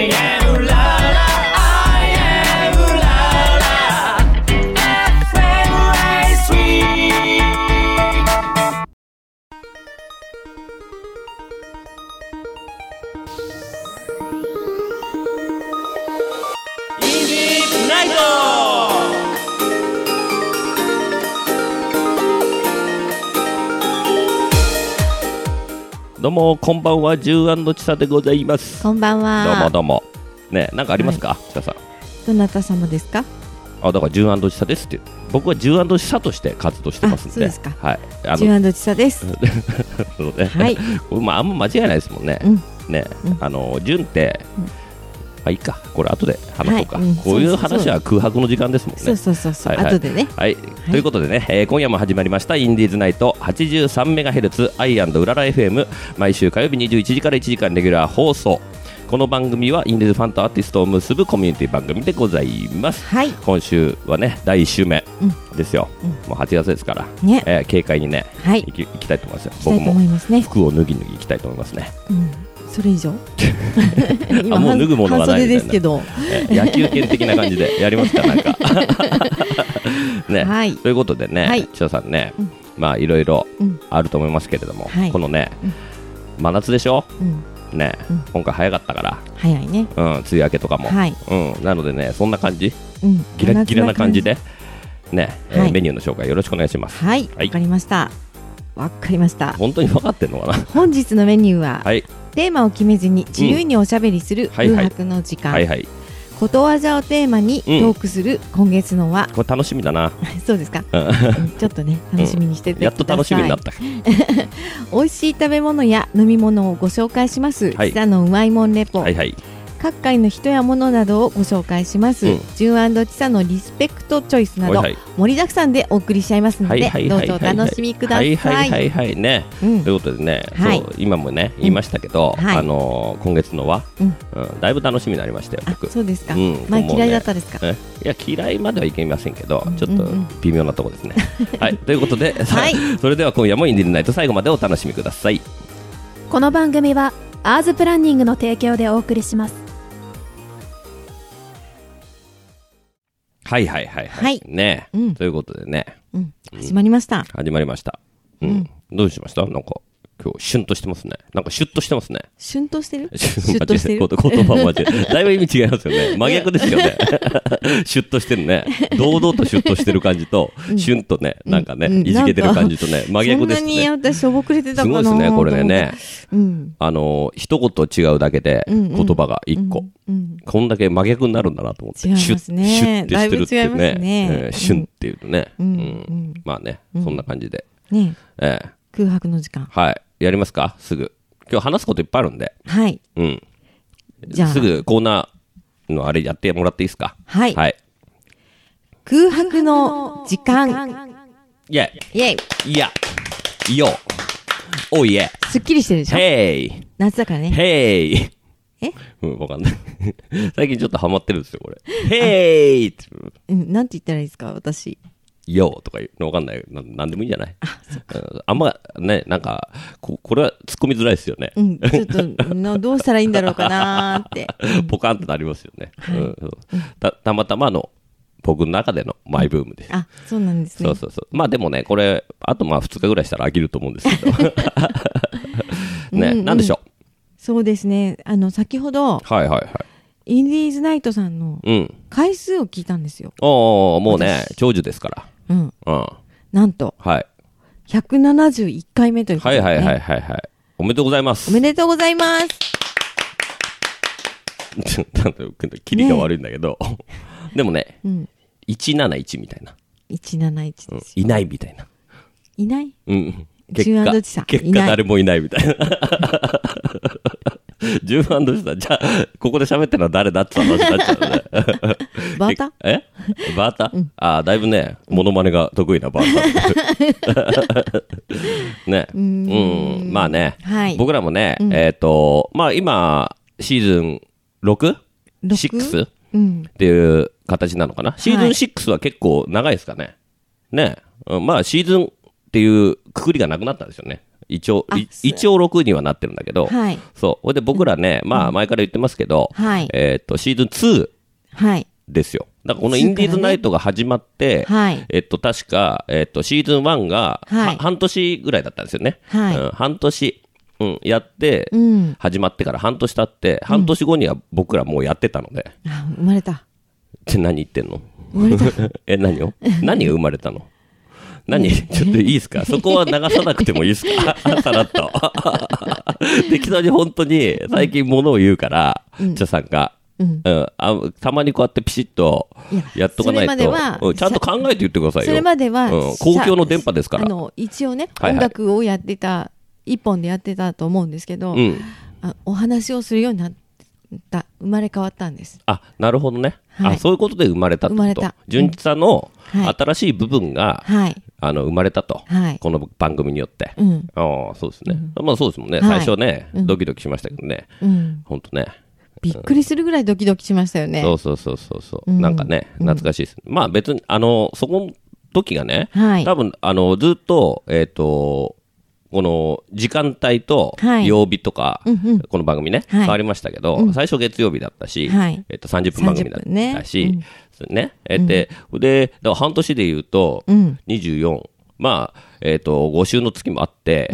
I am la la I am la la FMI3 インディーズナイト。 どうもこんばんは、ジュー&チサでございます。 こんばんは。 どうもどうも。ね、なんかありますか、チサさん。 どなた様ですか？ だからジュー&チサですって。僕はジュー&チサとして活動してますんで。 そうですか。 はい。 ジュー&チサです。 そうね。 はい。 まああんま間違いないですもんね。ね、ジュンって、まあいいか、これ後で話そうか。こういう話は空白の時間ですもんね。 そう後でね。 はい。ということでね、今夜も始まりましたインディーズナイト 83MHz アイ&うらら FM、 毎週火曜日21時から1時間レギュラー放送。この番組はインディーズファンとアーティストを結ぶコミュニティ番組でございます。 はい。 今週はね第1週目ですよ。もう8月ですからね、軽快にね、行きたいと思いますよ。僕も服を脱ぎいきたいと思いますね。 それ以上今もう脱ぐものがないみたいな。 半袖ですけど、 野球拳的な感じでやりますかなんかね、はい、ということでね、千田さんね、まあいろいろあると思いますけれども、このね、真夏でしょ、ね、今回早かったから早いね、 梅雨明けとかも、なのでね、そんな感じ、ギラギラな感じでね、メニューの紹介よろしくお願いします。 はい、わかりました。 本当に分かってんのかな。 本日のメニューは、テーマを決めずに自由におしゃべりする空白の時間、ことわざをテーマにトークする今月のは、 これ楽しみだな。 そうですか。ちょっとね、楽しみにしててください。 やっと楽しみになった。 美味しい食べ物や飲み物をご紹介します。北のうまいもんレポ。各界の人や物などをご紹介します。ジュー&チサのリスペクトチョイスなど盛りだくさんでお送りしちゃいますので、どうぞお楽しみください。 はいね。ということでね、今もね言いましたけど、今月のはだいぶ楽しみになりましたよ。僕。 そうですか。前嫌いだったですか？ いや嫌いまではいけませんけど、ちょっと微妙なところですね。はい、ということで、それでは今夜もインディーズナイト最後までお楽しみください。 この番組はアーズプランニングの提供でお送りします。 はいね、ということでね、 始まりました。 どうしました？なんか今日シュンとしてますね。なんかシュッとしてますね。 シュンとしてる？ シュッとしてる。言葉マジでだいぶ意味違いますよね。真逆ですよね。シュッとしてるね。堂々とシュッとしてる感じと、シュンとね、なんかね、いじけてる感じとね、真逆ですね。 そんなに私しょぼくれてたかな。 すごいですね、これね。一言違うだけで言葉が一個。こんだけ真逆になるんだなと思って。 シュッてしてるってね。 シュンっていうとね。まあね、そんな感じで。 空白の時間。 はい。やりますか？すぐ。今日話すこといっぱいあるんで。 はい。 じゃあ。すぐコーナーのあれやってもらっていいですか？ はい。空白の時間。 イェイ。いや。いいよ。おいえ。 すっきりしてるでしょ？ へい。 夏だからね。 へい。わかんない。最近ちょっとハマってるんですよ、これ。へい。 なんて言ったらいいですか、私。 よとか言うのわかんない。なんでもいいんじゃない？あんまね、なんかこれは突っ込みづらいですよね。 ちょっとどうしたらいいんだろうかなーって。 ポカンとなりますよね。たまたまの僕の中でのマイブームです。 そうなんですね。 そう。まあでもね、これあと2日ぐらいしたら飽きると思うんですけど。ね、なんでしょう。 そうですね。先ほど。インディーズナイトさんの回数を聞いたんですよ。 もうね、長寿ですから。 なんと、171回目ということで、 はい。おめでとうございます。 おめでとうございます。 キリが悪いんだけど、でもね、171みたいな。 171です。 いないみたいな。 いない？ 結果誰もいないみたいな。ジュー&チサ、じゃあここで喋ってるのは誰だって話になっちゃうね。 バータ？ バータ？だいぶね、モノマネが得意なバータ。ね。まあね、僕らもね、まあ今シーズン 6？6？ っていう形なのかな。シーズン6は結構長いですかね。ね。まあシーズンっていうくくりがなくなったんですよね。 一応6にはなってるんだけど、 はい、 そう。で、僕らね、まあ、前から言ってますけど、 はい、 シーズン2ですよ。だからこのインディーズナイトが始まって、 はい、 確か、シーズン1が、はい、半年ぐらいだったんですよね。 はい、 半年、やって、始まってから半年経って、半年後には僕らもうやってたので。 生まれた。 って何言ってんの？ 生まれた。 何が生まれたの？ちょっといいですか？そこは流さなくてもいいですか？さらっと。適当に本当に最近物を言うから、茶さんが。たまにこうやってピシッとやっとかないと、ちゃんと考えて言ってくださいよ。 それまでは、 公共の電波ですから。 一応ね、音楽をやってた、一本でやってたと思うんですけど、お話をするようになった、生まれ変わったんです。 あ、なるほどね。そういうことで生まれたってこと。純一さんの新しい部分が、生まれたと。この番組によって。そうですね。まあそうですもんね。最初ね、ドキドキしましたけどね。ほんとね。 びっくりするぐらいドキドキしましたよね。 そう。なんかね、懐かしいです。まあ別に、そこの時がね、多分、ずっと、この時間帯と曜日とか、この番組ね、変わりましたけど、最初月曜日だったし、30分番組だったし、ね。で、だから半年で言うと、24、まあ、5週の月もあって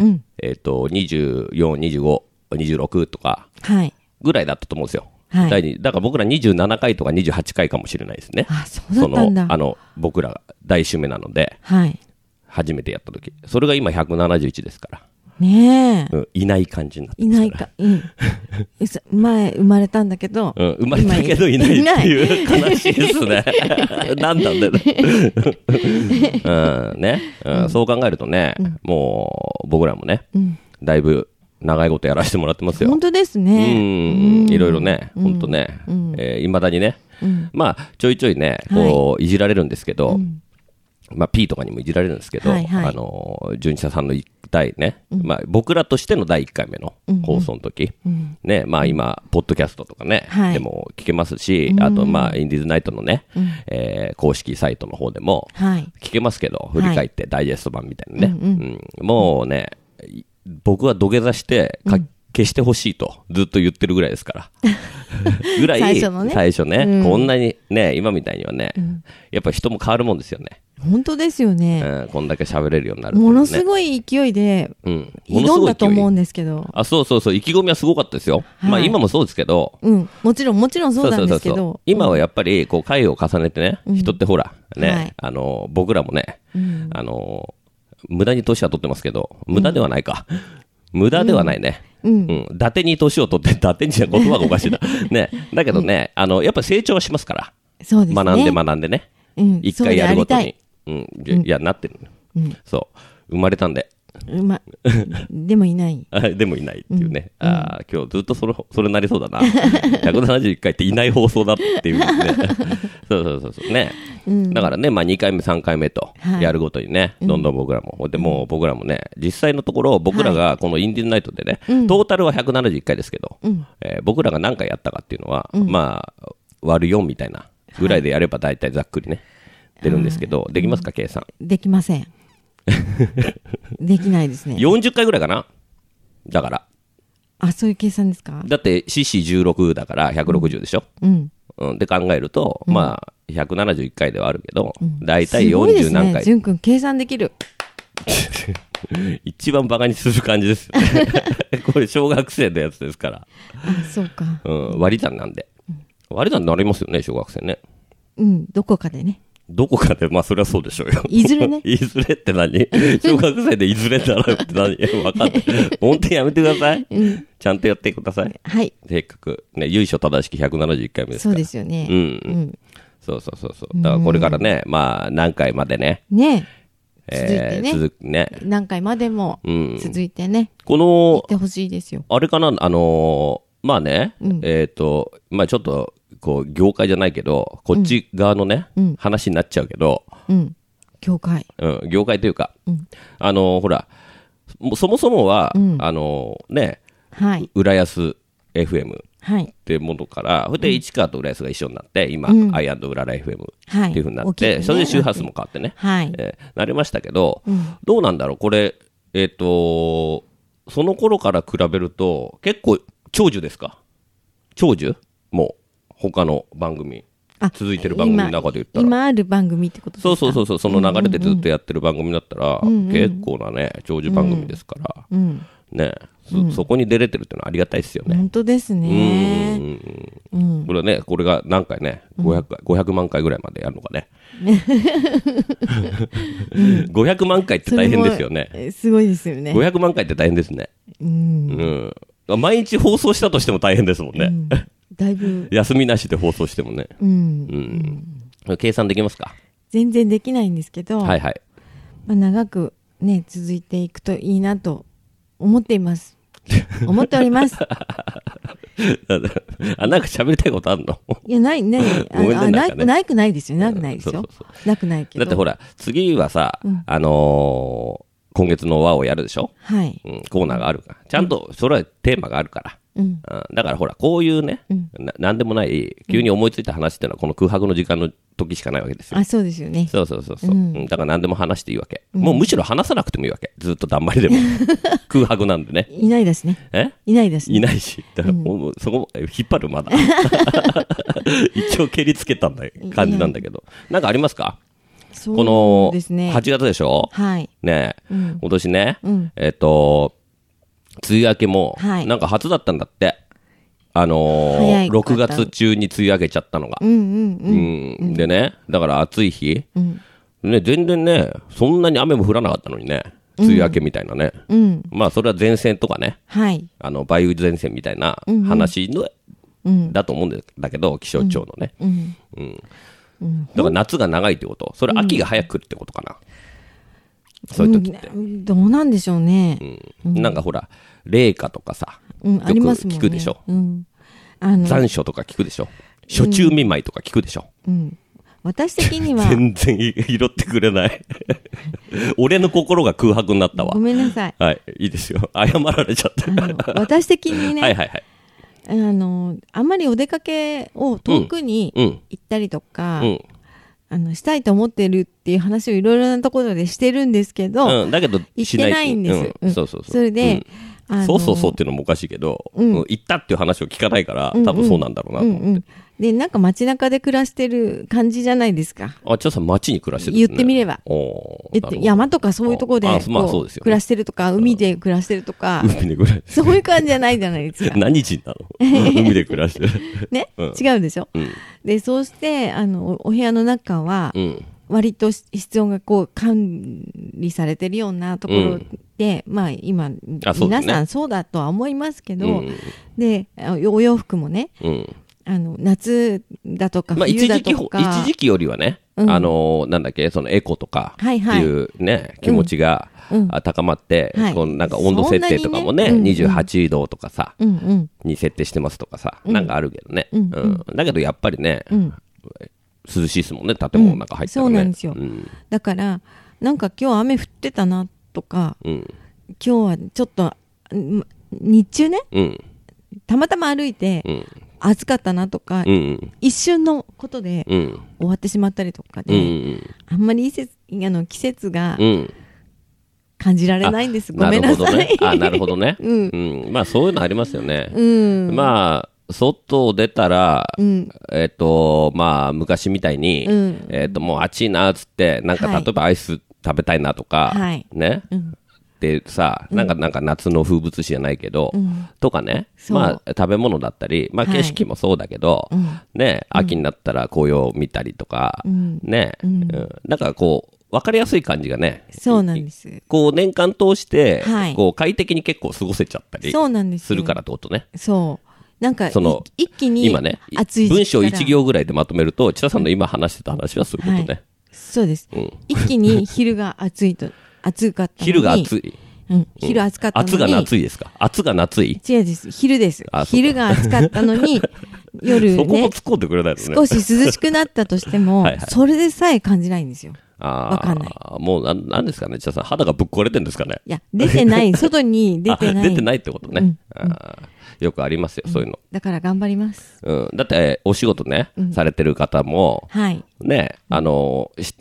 、24、25、26とか、ぐらいだったと思うんですよ。だから僕ら27回とか28回かもしれないですね。 そうだったんだ。 僕らが第1週目なので、初めてやった時。それが今171ですから。 ねえ。いない感じになってますから。 いないか。前生まれたんだけど。 生まれたけどいないっていう悲しいですね。なんだね。そう考えるとね、もう僕らもね、だいぶ長いことやらせてもらってますよ。 本当ですね。 いろいろね、本当ね、未だにね、まあちょいちょいね、こういじられるんですけど、まあ P とかにもいじられるんですけど、純一さんの第ね、まあ僕らとしての第1回目の放送の時、ね、まあ今ポッドキャストとかね、でも聞けますし、あとまあインディーズナイトのね、公式サイトの方でも聞けますけど、振り返ってダイジェスト版みたいなね、もうね、僕は土下座して消してほしいとずっと言ってるぐらいですからぐらい最初ね、こんなにね、今みたいにはね、やっぱり人も変わるもんですよね。 本当ですよね。 こんだけ喋れるようになる、 ものすごい勢いで挑んだと思うんですけど、 そう意気込みはすごかったですよ。まあ今もそうですけど、 もちろんそうなんですけど、 今はやっぱりこう回を重ねてね、人ってほらね、僕らもね、無駄に年は取ってますけど、無駄ではないか。無駄ではないね。伊達に年を取って、伊達にじゃ言葉がおかしいな。ね。だけどね、やっぱ成長はしますから。 そうですね。 学んでね。一回やるごとに。いや、なってる。そう。生まれたんで。 でもいない。 でもいないっていうね。今日ずっとそれなりそうだな。171回っていない放送だっていうね。そうね。だからね、まあ2回目、3回目とやるごとにね、どんどん僕らも。でも僕らもね、実際のところ僕らがこのインディーズナイトでね、トータルは171回ですけど、僕らが何回やったかっていうのは、まあ、割る4みたいなぐらいでやれば大体ざっくりね、出るんですけど、できますか、計算。 できません。できないですね。 40回ぐらいかな。だから。 そういう計算ですか。 だって16だから160でしょ。で考えると、まあ171回ではあるけど、だいたい40何回。 淳くん計算できる。 一番バカにする感じですよね。これ小学生のやつですから。 そうか。 割り算なんで。割り算になりますよね、小学生ね。 どこかでね。 どこかで、まあそれはそうでしょうよ。 いずれね。 いずれって何？小学生でいずれ習うって何？わかんない。本当にやめてください。ちゃんとやってください。 はい。 せっかく、ね、由緒正しき171回目ですから。 そうですよね。 そう。だからこれからね、まあ何回までね。 ね。続いてね。何回までも続いてね。 この、 行ってほしいですよ。 あれかな、まあね、まあちょっと、こう、業界じゃないけど、こっち側のね、話になっちゃうけど、 業界。 業界というか、ほら、そもそもは、ね、浦安 FM っていうものから、それで市川と浦安が一緒になって、今、アイ&うらら FM っていうふうになって、それで周波数も変わってね、なりましたけど、どうなんだろう、これ、 その頃から比べると、結構、長寿ですか？長寿？もう、他の番組。続いてる番組の中で言ったら。 今ある番組ってことですか？ そう、その流れでずっとやってる番組だったら、結構なね、長寿番組ですから、ね、そこに出れてるっていうのはありがたいですよね。 本当ですね。 これはね、これが何回ね、500万回ぐらいまでやるのかね。500万回って大変ですよね。 すごいですよね。 500万回って大変ですね。毎日放送したとしても大変ですもんね。 だいぶ休みなしで放送してもね。計算できますか？ 全然できないんですけど、 はいはい。 長くね、続いていくといいなと思っています。思っております。 なんか喋りたいことあるの？いや、 ない。なくないですよ。なくないですよ。なくないけど。 だってほら、次はさ、今月の輪をやるでしょ？ はい。 コーナーがあるから。ちゃんと、それはテーマがあるから。だからほら、こういうね、なんでもない、急に思いついた話っていうのは、この空白の時間の時しかないわけですよ。 そうですよね。 そう。だから何でも話していいわけ。もうむしろ話さなくてもいいわけ。ずっとだんまりでも。空白なんでね。 いないですね。いないですね。 いないし。だからそこ、引っ張るまだ。一応蹴りつけたんだ感じなんだけど。なんかありますか？この、8月でしょ？ はい。 ね今年ね、梅雨明けも、なんか初だったんだって。6月中に梅雨明けちゃったのが。でね、だから暑い日、ね、全然ね、そんなに雨も降らなかったのにね、梅雨明けみたいなね。まあ、それは前線とかね、梅雨前線みたいな話の、だと思うんだけど、気象庁のね。だから夏が長いってこと？それ秋が早く来るってことかな？そういう時って。 どうなんでしょうね。 なんかほら、冷夏とかさ、よく聞くでしょ。残暑とか聞くでしょ。暑中見舞いとか聞くでしょ。 私的には。 全然拾ってくれない。俺の心が空白になったわ。 ごめんなさい。 はい、いいですよ。謝られちゃった。 私的にね。あんまりお出かけを遠くに行ったりとか、したいと思ってるっていう話をいろいろなところでしてるんですけど、 だけど行ってないんです。それで、 そうっていうのもおかしいけど、行ったっていう話を聞かないから、多分そうなんだろうなと思って。 で、なんか街中で暮らしてる感じじゃないですか。 ちょさん街に暮らしてるんですね。 言ってみれば。山とかそういうところで暮らしてるとか、海で暮らしてるとか、そういう感じじゃないじゃないですか。 何人なの？海で暮らしてる。 ね、違うでしょ。で、そうして、お部屋の中は、割と室温が管理されてるようなところで、まあ今、皆さんそうだとは思いますけど、で、お洋服もね、夏だとか冬だとか、 一時期よりはね、なんだっけ、そのエコとかっていうね、気持ちが高まって、なんか温度設定とかもね、28度とかさ、に設定してますとかさ、なんかあるけどね。だけどやっぱりね、涼しいですもんね、建物の中入ったらね。 そうなんですよ。だから、なんか今日雨降ってたなとか、今日はちょっと、日中ね、たまたま歩いて、暑かったなとか、一瞬のことで終わってしまったりとかで、あんまり季節が感じられないんです。ごめんなさい。 なるほどね。まあそういうのありますよね。まあ、外出たら、まあ昔みたいに、もう暑いなっつって、なんか例えばアイス食べたいなとか、ね。でさ、なんか夏の風物詩じゃないけど、とかね、まあ食べ物だったり、まあ景色もそうだけど、ね、秋になったら紅葉を見たりとか、ね、なんかこう、わかりやすい感じがね、 そうなんです。 こう年間通して、こう快適に結構過ごせちゃったりするからってことね。 そう。なんか、一気に今ね、文章1行ぐらいでまとめると、千田さんの今話してた話はそういうことね。 そうです。一気に昼が暑かったのに。 昼が暑い。 昼暑かったのに。 暑が夏いですか？暑が夏い？ 違うです。昼です。昼が暑かったのに、夜ね。 そこも突っ込んでくれないのね。 少し涼しくなったとしても、それでさえ感じないんですよ。わかんない。 もうなんですかね、千田さん、肌がぶっ壊れてるんですかね。 いや、出てない。外に出てない。 出てないってことね。よくありますよ、そういうの。 だから頑張ります。 だって、お仕事ね、されてる方も、ね、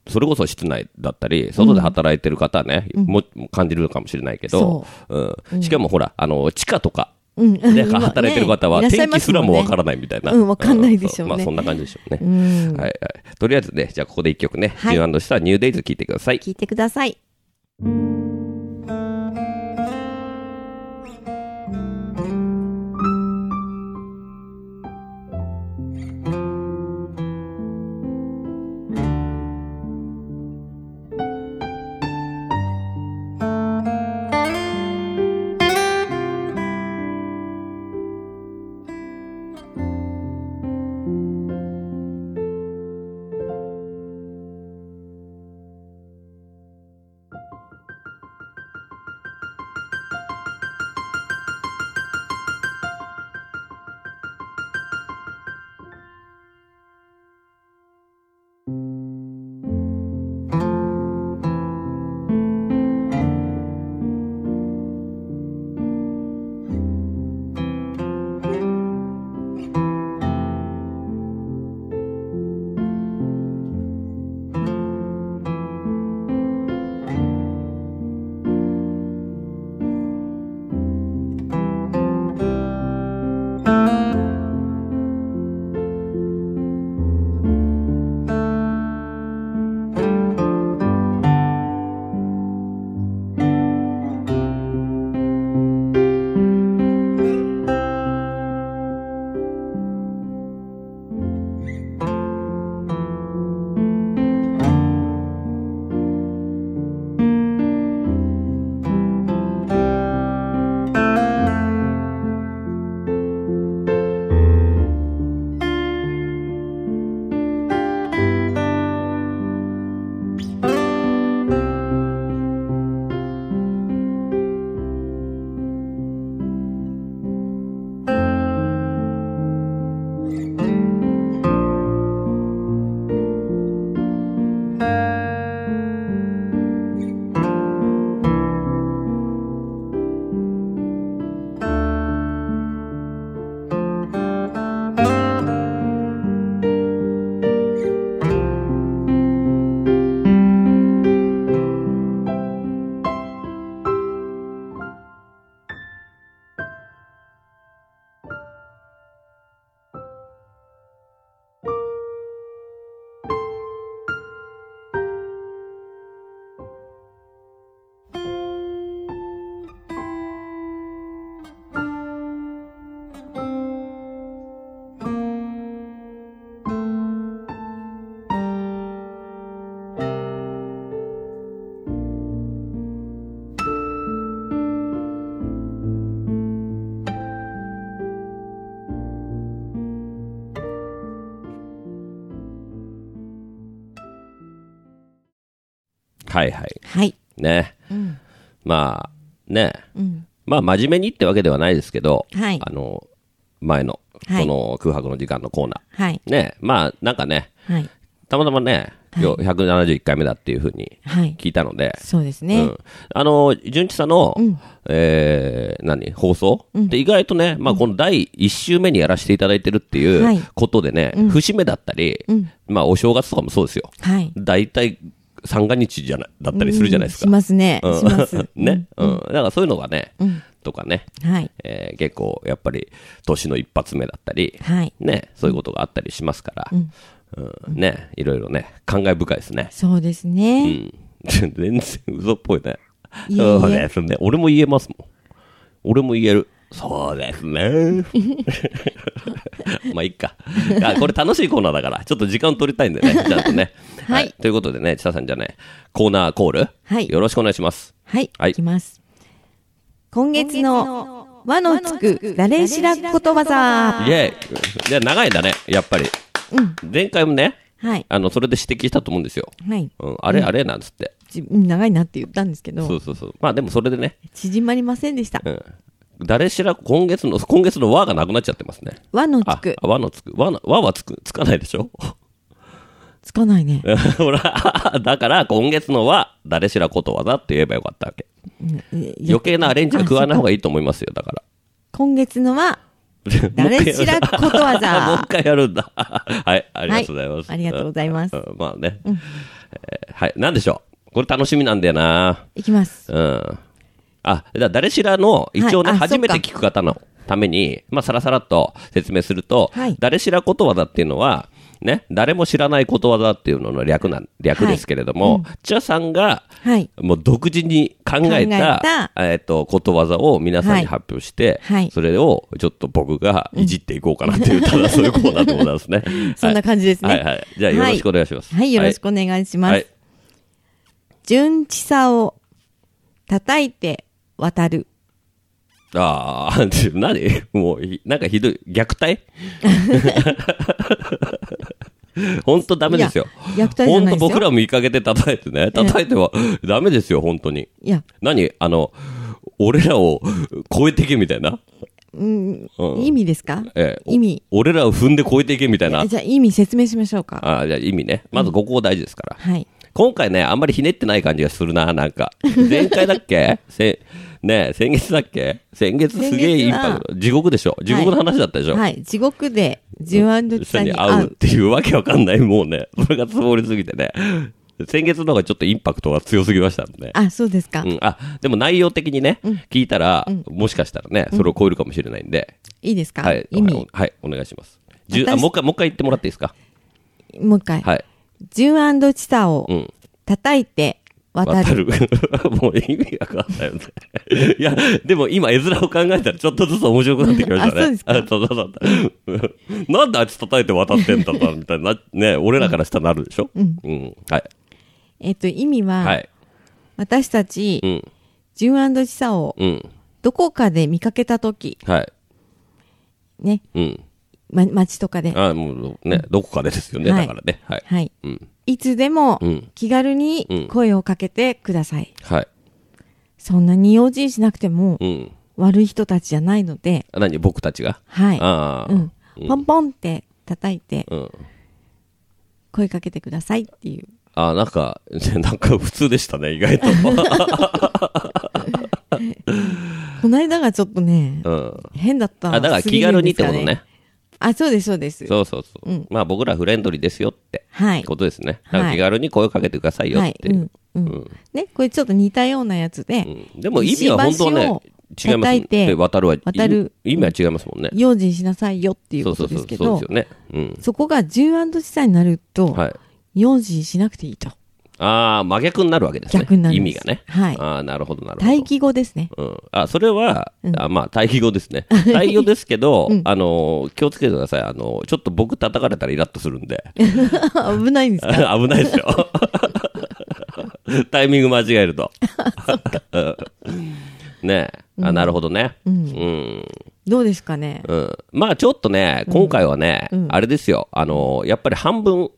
それこそ室内だったり、外で働いてる方はね、も感じるかもしれないけど、しかもほら、地下とか、で働いてる方は天気すらもわからないみたいな。 わかんないでしょうね。 まあそんな感じでしょうね。はいはい。とりあえずね、じゃあここで一曲ね、G&したニューデイズ聴いてください。 聴いてください。 はいはい。 はい。 ね。まあ、ね。まあ、真面目にってわけではないですけど、前の、この空白の時間のコーナー。はい。ね。まあ、なんかね、たまたまね、171回目だっていうふうに聞いたので、 そうですね。 純一さんの、放送って意外とね、まあ、この第1週目にやらせていただいてるっていうことでね、節目だったり、まあ、お正月とかもそうですよ。大体、三が日だったりするじゃないですか。 しますね。します。 ね。だからそういうのがね、とかね、結構やっぱり年の一発目だったり、ね、そういうことがあったりしますから、ね、いろいろね、感慨深いですね。 そうですね。 全然嘘っぽいね。そうですね。俺も言えますもん。俺も言える。そうですね。まあいいか。これ楽しいコーナーだから、ちょっと時間取りたいんでね、ちゃんとね。はい。ということでね、ちささんじゃね、コーナーコール、よろしくお願いします。 はい。いきます。今月の和のつく誰しらことわざ。 イェイ。じゃあ長いんだね、やっぱり。前回もね、それで指摘したと思うんですよ。あれなんつって。 長いなって言ったんですけど。 そう。まあでもそれでね。 縮まりませんでした。 誰しら今月の和がなくなっちゃってますね。 和のつく。 和のつく。和はつかないでしょ。 つかないね。 ほら、だから今月の和、誰しらことわざって言えばよかったわけ。余計なアレンジは食わない方がいいと思いますよ、だから。 今月の和、 誰しらことわざ。 もう一回やるんだ。はい、ありがとうございます。 ありがとうございます。 まあね。はい、なんでしょう。これ楽しみなんだよな。 いきます。 誰しらの、一応ね、初めて聞く方のために、まあ、さらさらっと説明すると、誰しらことわざっていうのは、ね、誰も知らないことわざっていうのの略ですけれども、チャさんが、もう独自に考えた、ことわざを皆さんに発表して、それをちょっと僕がいじっていこうかなっていう、ただそういうコーナーでございますね。 そんな感じですね。 じゃあよろしくお願いします。 はい、よろしくお願いします。順地さを叩いて渡る。 何もう、なんかひどい。虐待本当ダメですよ。 虐待じゃないですよ。 本当僕らも見かけて叩いてね。叩いてはダメですよ、本当に。 いや。 俺らを超えていけみたいな。 意味ですか？意味。 俺らを踏んで超えていけみたいな。 じゃあ意味説明しましょうか。 じゃあ意味ね。まずここ大事ですから。はい。今回ね、あんまりひねってない感じがするな、なんか。前回だっけ先月だっけ先月すげえインパクト。地獄でしょ地獄の話だったでしょはい。地獄で、ジュアンドチさんに会うっていうわけわかんない、もうね。それが積もりすぎてね。先月の方がちょっとインパクトが強すぎましたんで。 そうですか。 でも内容的にね、聞いたら、もしかしたらね、それを超えるかもしれないんで。 いいですか？ はい。はい、お願いします。もう一回言ってもらっていいですか？ もう一回。はい。ジュアンドチさを叩いて渡る。 もう意味わかんないよね。いや、でも今絵面を考えたらちょっとずつ面白くなってきましたね。 そうですか。 なんであいつ叩いて渡ってんだみたいな、ね、俺らからしたらなるでしょ？はい。 意味は、私たち、ジュアンドチさをどこかで見かけたとき、ね。街とかで。 もうね、どこかでですよね、だからね。 はい。いつでも気軽に声をかけてください。はい。そんなに用心しなくても悪い人たちじゃないので。 何僕たちが？ はい。ポンポンって叩いて声かけてくださいっていう。 なんか普通でしたね、意外と。 この間がちょっとね、変だった。 だから気軽にってことね。 そうです、そうです。 そう。まあ僕らフレンドリーですよってことですね。だから気軽に声をかけてくださいよっていう。 ね、これちょっと似たようなやつで。 でも意味は本当ね、違いますね。渡る。意味は違いますもんね。 用心しなさいよっていうことですけど、そこが10&地さになると、用心しなくていいと。 真逆になるわけですね。 逆になる。 意味がね。 はい。 なるほど、なるほど。 対義語ですね。 それは、まあ、対義語ですね。対義語ですけど、気をつけてください。ちょっと僕叩かれたらイラッとするんで。 危ないんですか？ 危ないですよ。タイミング間違えると。ねえ。なるほどね。 どうですかね。 まあ、ちょっとね、今回はね、あれですよ。やっぱり半分、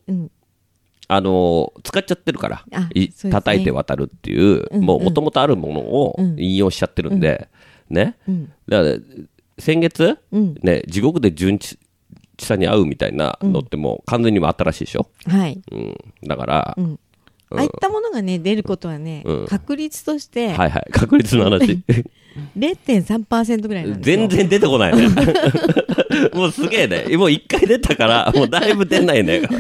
使っちゃってるから、叩いて渡るっていう、もともとあるものを引用しちゃってるんで、ね。だから、先月、ね、地獄で純地さんに会うみたいなのってもう完全にも新しいでしょ？はい。だから、 ああいったものがね、出ることはね、確率として、 確率の話。 0.3% ぐらいなんですよ。 全然出てこないね。もうすげえね。もう一回出たから、もうだいぶ出ないね。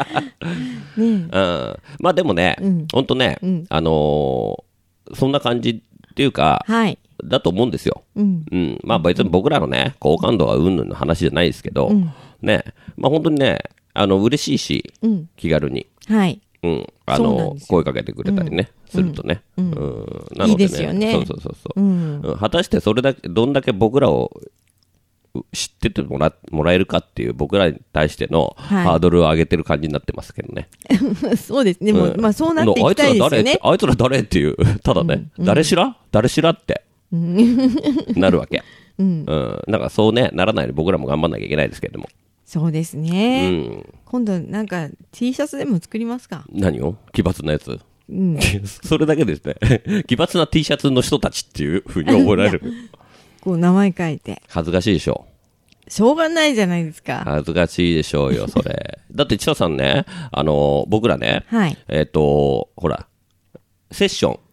まあでもね、ほんとね、そんな感じっていうか、だと思うんですよ。まあ別に僕らのね、好感度がうんぬんの話じゃないですけど、ね、まあ本当にね、嬉しいし、気軽に。声かけてくれたりね、するとね。 いいですよね。 果たしてそれだけ、どんだけ僕らを知っててもらえるかっていう僕らに対してのハードルを上げてる感じになってますけどね。 そうですね。まあそうなっていきたいですよね。 あいつら誰っていう、ただね、誰しらってなるわけ。なんかそうね、ならないように僕らも頑張んなきゃいけないですけれども。 そうですね。今度なんか T シャツでも作りますか？ 何を？奇抜なやつ？それだけですね。奇抜な T シャツの人たちっていう風に覚えられる。 こう名前書いて。 恥ずかしいでしょ。 しょうがないじゃないですか。 恥ずかしいでしょうよ、それ。だって千田さんね、僕らね、ほら、セッション。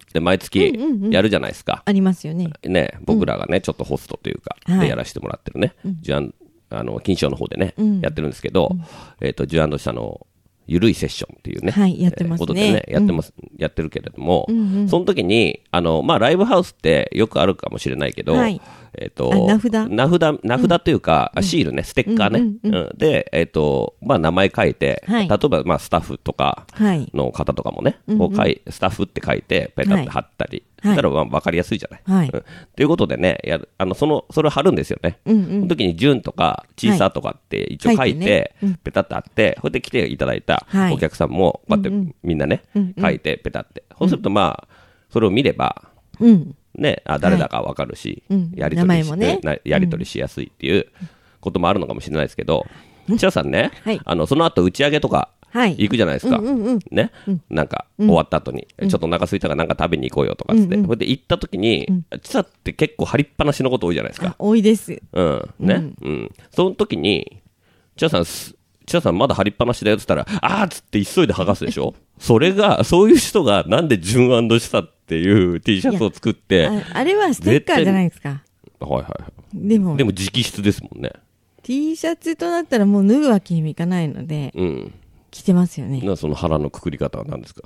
で毎月やるじゃないですか。 ありますよね。 ね、僕らがね、ちょっとホストというか、でやらせてもらってるね。金賞の方でね、やってるんですけど、ジュアンド社のゆるいセッションっていうね、 やってますね。 ことでね、やってるけれども、その時に、まあ、ライブハウスってよくあるかもしれないけど、名札というか、シールね、ステッカーね。で、まあ、名前書いて、例えば、まあ、スタッフとかの方とかもね、スタッフって書いて、ペタって貼ったり、そしたら分かりやすいじゃない。ということでね、それを貼るんですよね。その時に、ジュンとか、チーサーとかって一応書いて、ペタって貼って、それで来ていただいたお客さんも、こうやってみんなね、書いて、ペタって。そうすると、まあ、それを見れば、ね、誰だか分かるし、やり取りしやすいっていうこともあるのかもしれないですけど、千葉さんね、その後打ち上げとか行くじゃないですか。ね、なんか終わった後に、ちょっとお腹空いたからなんか食べに行こうよとかって、それで行った時に、千葉って結構張りっぱなしのこと多いじゃないですか。 多いです。 ね、その時に、千葉さんまだ張りっぱなしだよって言ったら、あーっつって急いで剥がすでしょ。そういう人がなんで純&したっていう T シャツを作って、 あれはステッカーじゃないですか。でも直筆ですもんね。 T シャツとなったらもう脱ぐわけにもいかないので、着てますよね。 その腹のくくり方は何ですか。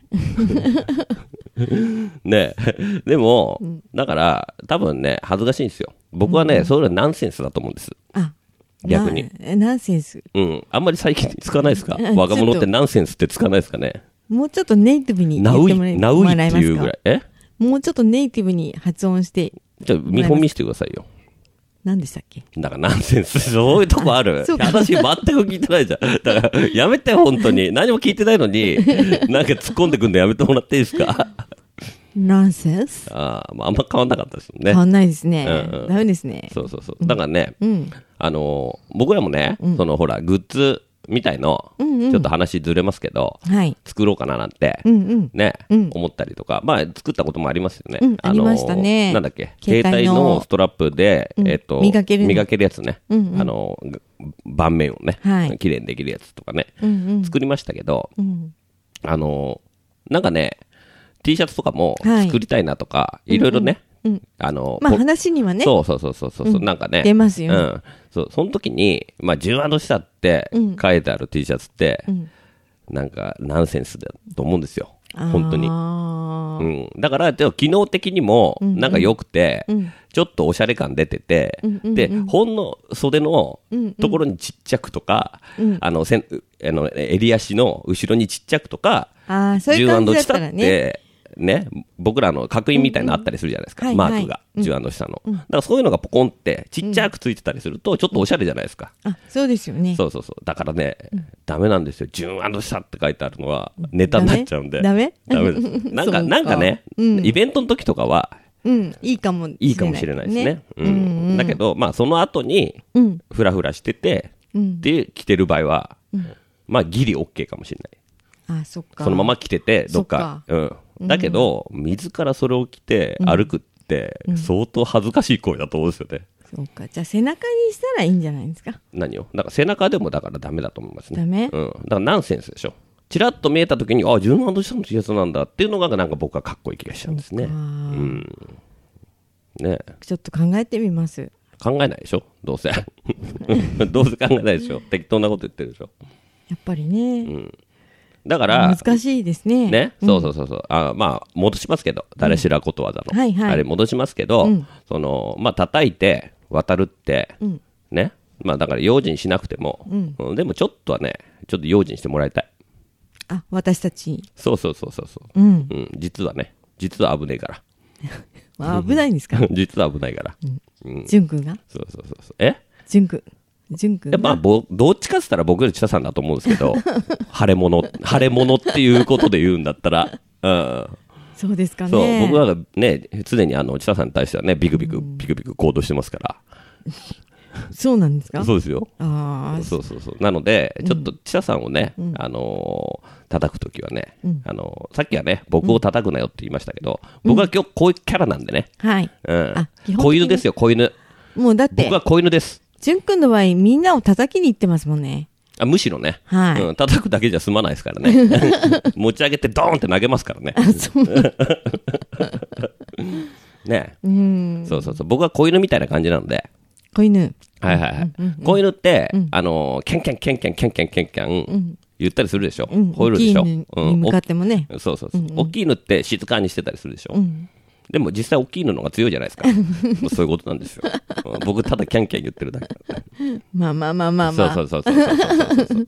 ねでも、だから多分ね、恥ずかしいんですよ。僕はね、それはナンセンスだと思うんです。逆にナンセンス。 あんまり最近使わないですか。若者ってナンセンスって使わないですかね。 もうちょっとネイティブに言ってもらえますか。 ナウイっていうぐらい。 もうちょっとネイティブに発音して。 じゃあ見本見せてくださいよ。 何でしたっけ。 だからナンセンス、そういうとこある。私全く聞いてないじゃん。だからやめて本当に。何も聞いてないのになんか突っ込んでくんのやめてもらっていいですか。 ナンセンス。 あんま変わんなかったですよね。 変わんないですね。ダメですね。 そう。だからね、僕らもね、ほら、グッズみたいの、ちょっと話ずれますけど、作ろうかななんて、ね、思ったりとか、まあ、作ったこともありますよね。 ありましたね。 なんだっけ、携帯のストラップで、磨けるやつね。盤面をね、綺麗にできるやつとかね、作りましたけど、なんかね、T シャツとかも作りたいなとか、いろいろね、 まあ話にはね。 そう、なんかね。 出ますよね。 その時に、まあ、純&したって書いてある T シャツって、なんかナンセンスだと思うんですよ。本当に。だから、機能的にも、なんか良くて、ちょっとおしゃれ感出てて、で、ほんの袖のところにちっちゃくとか、襟足の後ろにちっちゃくとか、純&したって、ね、僕らの角印みたいなのあったりするじゃないですか、マークが、純&したの。だからそういうのがポコンってちっちゃくついてたりすると、ちょっとおしゃれじゃないですか。 そうですよね。 そう。だからね、ダメなんですよ。純&したって書いてあるのはネタになっちゃうんで。 ダメです。なんかね、イベントの時とかは、 いいかもしれないですね。だけど、まあ、その後に、フラフラしてて、で、着てる場合は、まあ、ギリ OK かもしれない。 そっか。 そのまま着てて、どっか。だけど、自らそれを着て歩くって、相当恥ずかしい行為だと思うんですよね。 そうか。じゃあ背中にしたらいいんじゃないですか。 何を？なんか背中でもだからダメだと思いますね。 ダメ？ だからナンセンスでしょ。チラッと見えた時に、純&したの T シャツなんだっていうのがなんか僕はかっこいい気がしちゃうんですね。ね。 ちょっと考えてみます。 考えないでしょどうせ。どうせ考えないでしょ。適当なこと言ってるでしょ。 やっぱりね。 だから、 難しいですね。 ね。そう。まあ、戻しますけど、誰しらことわざの。あれ戻しますけど、まあ、叩いて渡るって、ね。まあ、だから用心しなくても、でもちょっとはね、ちょっと用心してもらいたい。 私たち。 そう。実は危ねえから。 危ないんですか？ 実は危ないから。 淳君が？ そう。淳君が。 まあ、どっちかって言ったら僕より千田さんだと思うんですけど、腫れ物っていうことで言うんだったら、 そうですかね。 そう、僕はね、常に千田さんに対してはね、ビクビク行動してますから。 そうなんですか？ そうですよ。そう。なので、ちょっと千田さんをね、叩くときはね、さっきはね、僕を叩くなよって言いましたけど、僕は今日こういうキャラなんでね。子犬ですよ、子犬。 もうだって。 僕は子犬です。 淳君の場合、みんなを叩きに行ってますもんね。 むしろね、 はい、 叩くだけじゃ済まないですからね。持ち上げてドーンって投げますからね。ね、そうそうそう。僕は子犬みたいな感じなので。 子犬。 はいはいはい。子犬って、キャンキャンキャンキャンキャンキャンキャンキャン言ったりするでしょ。吠えるでしょ。 大きい犬に向かってもね。 そうそうそう。大きい犬って静かにしてたりするでしょ。でも実際大きいのが強いじゃないですか。そういうことなんですよ。僕ただキャンキャン言ってるだけ。 まあまあまあまあまあ。 そうそうそうそうそう。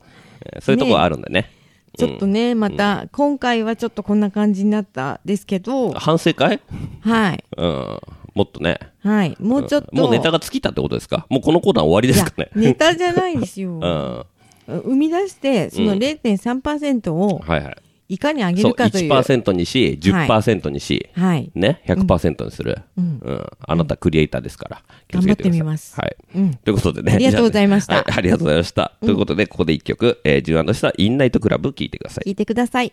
そういうところあるんだね。 ちょっとね、また、今回はちょっとこんな感じになったですけど。 反省会？ はい。 もっとね。 はい。もうちょっと。 もうネタが尽きたってことですか？もうこのコーナー終わりですかね。 ネタじゃないですよ。生み出して、その 0.3% を、 はいはい。 いかに上げるかという。 1% にし、10% にし、ね、100% にする。あなたクリエイターですから。 頑張ってみます。 はい。ということでね。 ありがとうございました。 ありがとうございました。ということで、ここで1曲、10&したインナイトクラブ聴いてください。 聴いてください。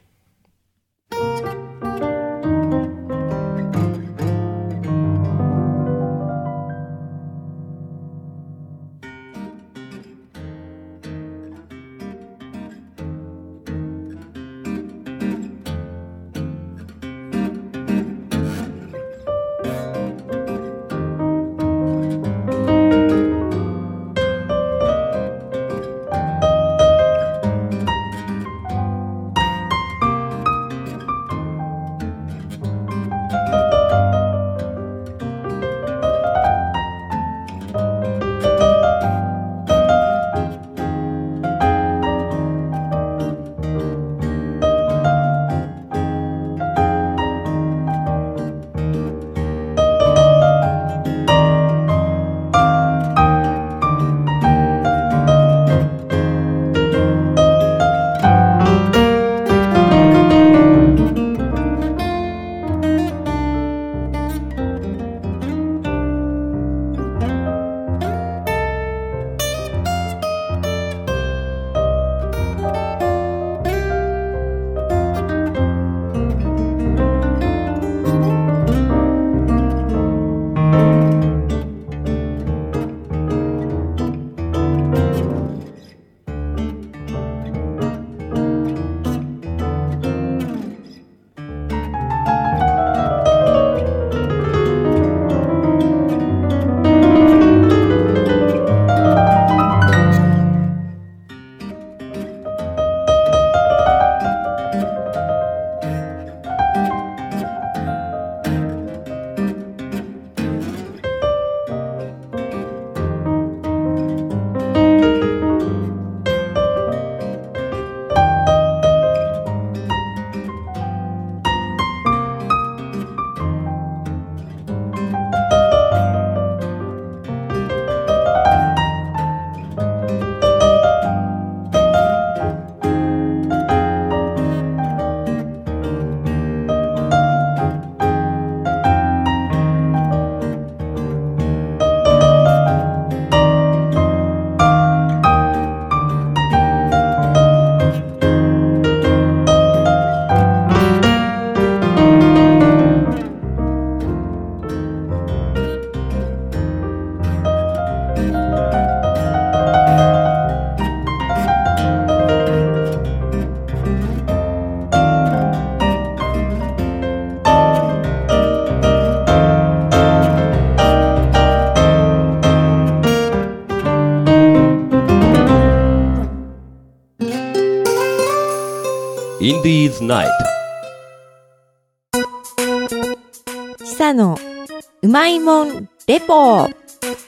インディーズナイト。 ちさのうまいもんレポ。はい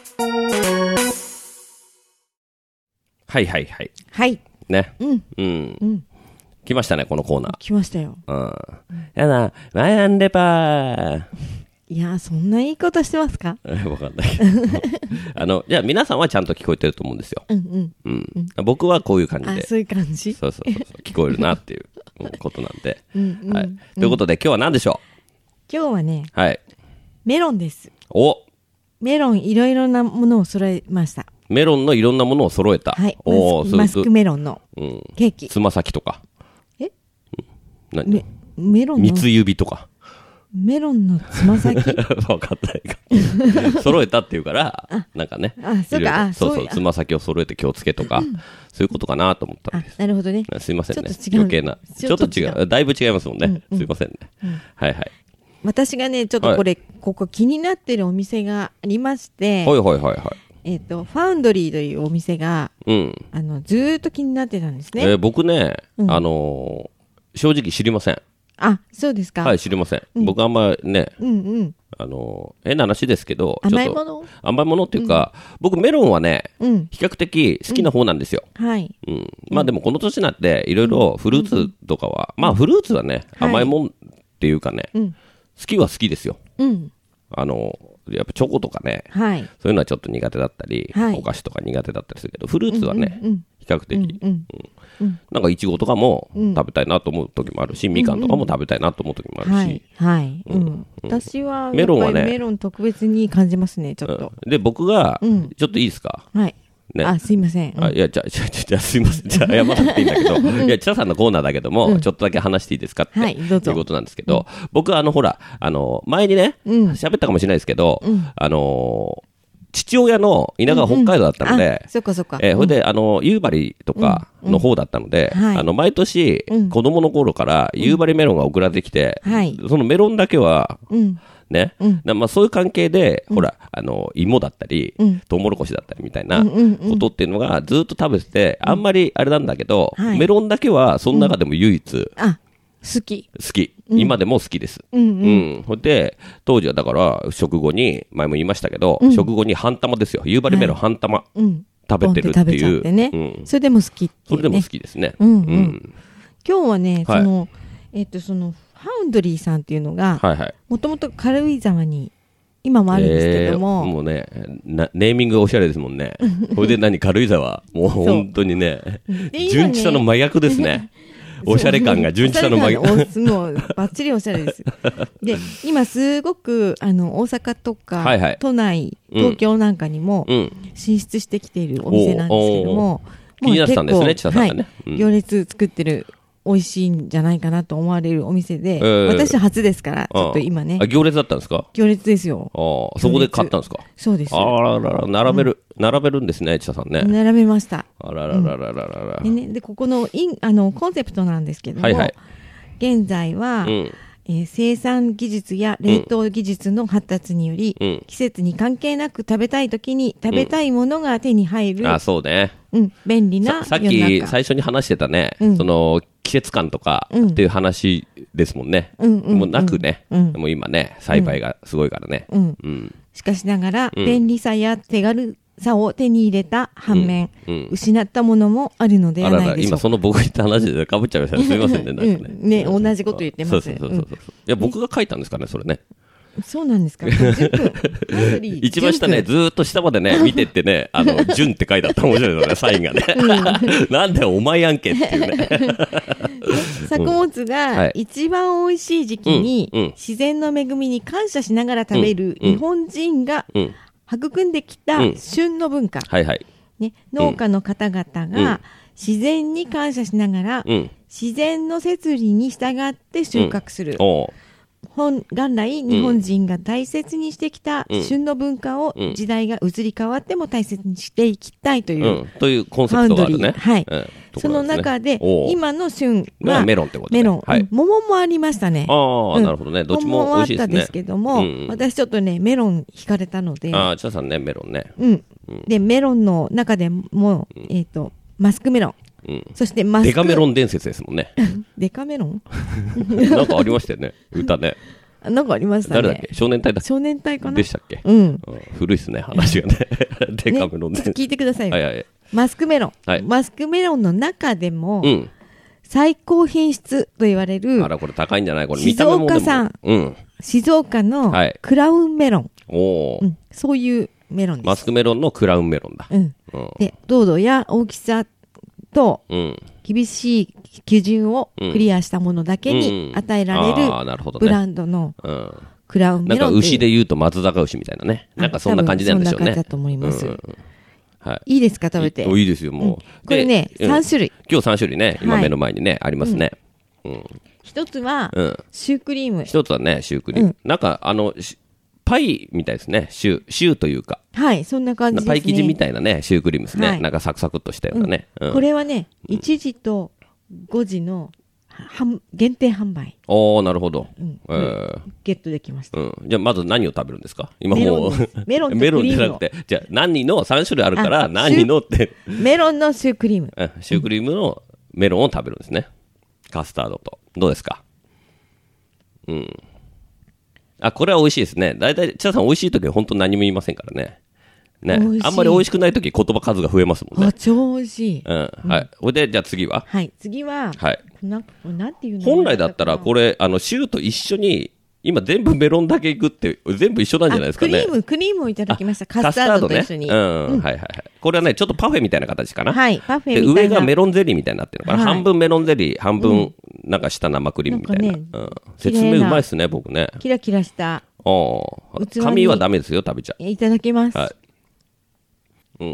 はいはい。 はい。 ね。来ましたね、このコーナー。 来ましたよ。 やだ、マイアンレパー。 いや、そんな言い方してますか？ わかんないけど。じゃあ皆さんはちゃんと聞こえてると思うんですよ。僕はこういう感じで。 そういう感じ？ そう。聞こえるなっていうことなんで。はい。ということで今日は何でしょう？今日はね、 はい。 メロンです。 メロンいろいろなものを揃えました。 メロンのいろんなものを揃えた。 はい。マスクメロンのケーキ。 つま先とか。 何？メロンの三つ指とか。 メロンのつま先分かんないか。揃えたっていうから、なんかね。 そうか。 そうそう、つま先を揃えて気をつけとか、そういうことかなと思ったんです。 なるほどね。 すいませんね。 ちょっと違う。 余計な。ちょっと違う。だいぶ違いますもんね。すいませんね。はいはい。 私がね、ちょっとここ気になってるお店がありまして、 はいはいはいはい。 ファウンドリーというお店が、ずーっと気になってたんですね。 僕ね、正直知りません。 あ、そうですか。 はい、知りません。僕あんまね、変な話ですけど、 甘いもの甘いものっていうか、僕メロンはね、比較的好きな方なんですよ。 はい。 まあでもこの年になって、いろいろフルーツとかは、まあフルーツはね、甘いもんっていうかね、好きは好きですよ。やっぱチョコとかね、そういうのはちょっと苦手だったり、お菓子とか苦手だったりするけど、フルーツはね、比較的、なんかイチゴとかも食べたいなと思う時もあるし、みかんとかも食べたいなと思う時もあるし、 私はメロンはね、メロン特別に感じますね、ちょっと。 で、僕が、ちょっといいですか？ はい。ね、すいません。 いや、じゃあすいません。じゃあ謝らなくていいんだけど、いや、ちささんのコーナーだけども、ちょっとだけ話していいですかって、いうことなんですけど、僕ほら、前にね、喋ったかもしれないですけど、父親の田舎が北海道だったので、 そっかそっか。 それで、夕張とかの方だったので、毎年、子供の頃から夕張メロンが送られてきて、そのメロンだけは、ね。まあそういう関係で、ほら、芋だったり、トウモロコシだったりみたいなことっていうのがずっと食べてて、あんまりあれなんだけど、メロンだけはその中でも唯一、 好き。 今でも好きです。で、当時はだから、食後に、前も言いましたけど、食後に半玉ですよ。夕張メロン半玉食べてるっていう。 それでも好き。 それでも好きですね。 今日はね、その、ファウンドリーさんっていうのが、もともと軽井沢に、今もあるんですけども。 もうね、ネーミングがおしゃれですもんね。これで軽井沢。もう本当にね、純地さの真逆ですね。おしゃれ感が純地さの真逆。 もうバッチリおしゃれです。で、今すごく、大阪とか、都内、東京なんかにも進出してきているお店なんですけども、 気になってたんですね、千田さんがね。 行列作ってる。美味しいんじゃないかなと思われるお店で、私初ですから、ちょっと今ね。 行列だったんですか？ 行列ですよ。 そこで買ったんですか？ そうです。 並べるんですね、千田さんね。 並べました。 で、 ここのコンセプトなんですけども、現在は、生産技術や冷凍技術の発達により、季節に関係なく食べたい時に食べたいものが手に入る。 そうね。 便利な。 さっき最初に話してたね、その季節感とかっていう話ですもんね。もうなくね、もう今ね、栽培がすごいからね。 しかしながら、便利さや手軽さを手に入れた反面、失ったものもあるのではないでしょうか。 今その僕言った話で被っちゃいましたね。すみませんね。 ね、同じこと言ってます。 いや、僕が書いたんですかね、それね。 そうなんですか。 一番下ね、ずーっと下までね、見てってね、純って書いてあった面白いのね、サインがね。なんでお前やんけっていうね。 作物が一番美味しい時期に、自然の恵みに感謝しながら食べる日本人が育んできた旬の文化。農家の方々が自然に感謝しながら、自然の摂理に従って収穫する。元来日本人が大切にしてきた旬の文化を時代が移り変わっても大切にしていきたいというコンセプトがあるね。 その中で今の旬はメロンってことね。メロン、桃もありましたね。 なるほどね。どっちも美味しいですね。 桃もあったんですけども、私ちょっとねメロン惹かれたので。 千田さんねメロンね。 でメロンの中でもマスクメロン。そしてデカメロン伝説ですもんね。 デカメロンなんかありましたよね、歌ね。 なんかありましたね。 誰だっけ？少年隊だっけ？ 少年隊かなでしたっけ？古いっすね、話がね。デカメロン伝説。 聞いてくださいよ。マスクメロン。マスクメロンの中でも、最高品質と言われる、 これ高いんじゃない？これ静岡産。静岡のクラウンメロン。そういうメロンです。 マスクメロンのクラウンメロンだ。 で、糖度や大きさと厳しい基準をクリアしたものだけに与えられるブランドのクラウンメロン。 なんか牛で言うと松坂牛みたいなね。なんかそんな感じなんでしょうね。 そんな感じだと思います。いいですか、食べて。 いいですよ、もう。 これね、3種類。 今日3種類ね、今目の前にね、ありますね。 一つは、シュークリーム。 一つはね、シュークリーム。なんか、パイみたいですね。シューというか。 はい、そんな感じですね。 パイ生地みたいなね、シュークリームですね。なんかサクサクっとしたようなね。 これはね、1時と5時の限定販売。 なるほど。 ゲットできました。 じゃあ、まず何を食べるんですか？今もう。 メロンじゃなくて、じゃあ、何の3種類あるから、何のって。 メロンのシュークリーム。 シュークリームのメロンを食べるんですね。カスタードと。どうですか？これは美味しいですね。だいたい、千田さん美味しいときは本当何も言いませんからね。ね。あんまり美味しくないとき言葉数が増えますもんね。 超美味しい。 はい。ほいで、じゃあ次は？ はい。次は、 はい。 なんていうの？ 本来だったら、これ、シューと一緒に、今全部メロンだけいくって全部一緒なんじゃないですかね。 クリームをいただきました。カスタードと一緒に。 はいはいはい。これはね、ちょっとパフェみたいな形かな。 はい、パフェみたいな。 で、上がメロンゼリーみたいになってるのかな。半分メロンゼリー、半分なんか下生クリームみたいな。説明うまいっすね、僕ね。 キラキラした。 紙はダメですよ、食べちゃ。 いただきます。 はい。